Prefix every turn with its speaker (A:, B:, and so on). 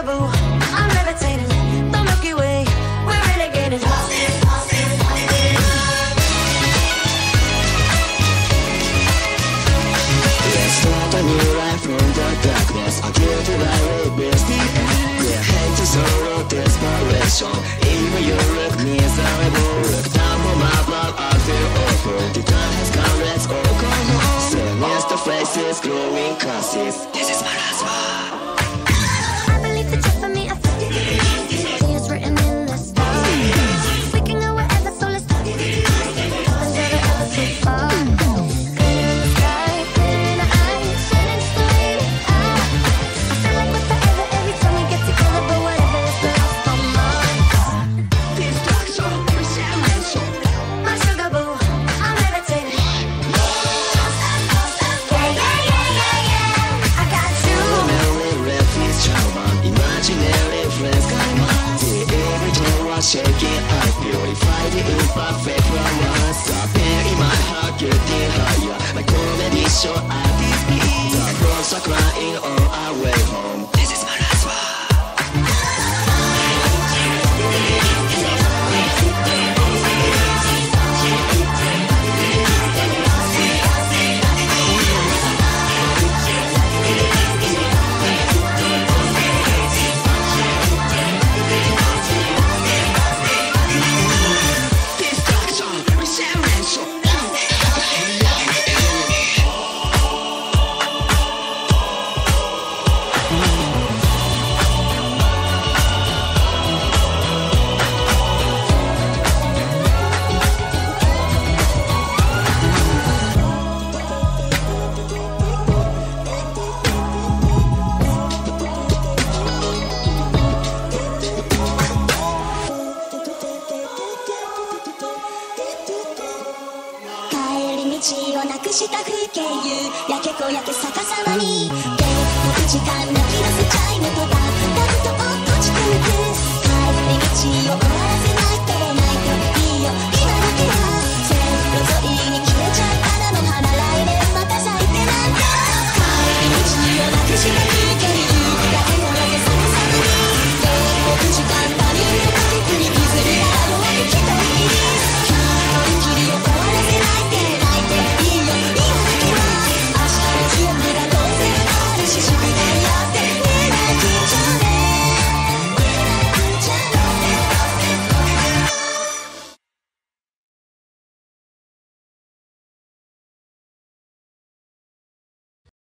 A: boo, I'm levitating. The Milky Way, we're renegading.
B: Let's start a new life from the darkness. I'll give you my way, the end. Yeah, hate to sorrow, desperation. Even you look miserable. Look down from above, I feel awful. The time has come, let's all go home. Silence the faces, glowing curses. This is my last one.
A: I believe the truth for me, I feel it's written in the stars. We can go wherever, so let's start. Nothing's ever, ever too far. Clear in the sky, clear in the eyes, shining just the way we are. I feel like we're forever every time we get together, but whatever is the last for months.
B: Destruction, resurrection.
A: My sugar boo, I'm levitating. I got you.
B: Imaginary refuge, charmer. Imaginary friends, come on. The every door was shaking. I purify the imperfect flowers. Something in my heart getting higher. My comedy show at this beat. The frogs are crying on our way home. This is my last one. Destruction, resurrection.
C: 帰り道をなくした風景、夕焼け小焼け逆さまに現実の時間